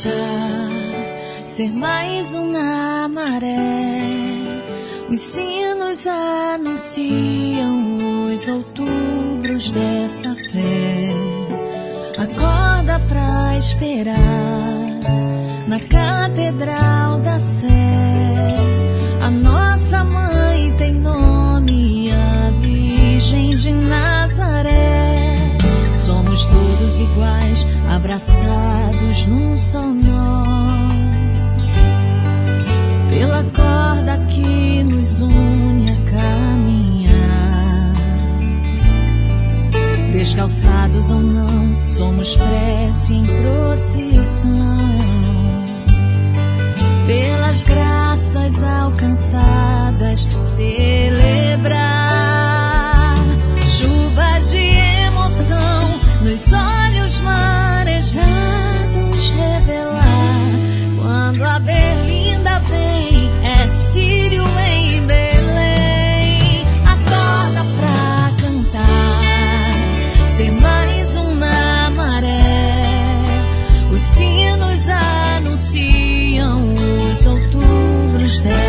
cantar, ser mais uma maré. Os sinos anunciam os outubros dessa fé. Acorda pra esperar na Catedral da Sé. A nossa mãe tem nome, a Virgem de Nazaré. Somos todos iguais, abraçados num só nó, pela corda que nos une a caminhar. Descalçados ou não, somos prece em procissão, pelas graças alcançadas celebrar. Chuva de emoção nos olhos marejados revelar. Quando a Berlinda vem, é Sírio em Belém. Acorda pra cantar, ser mais um na maré. Os sinos anunciam os outubros dela.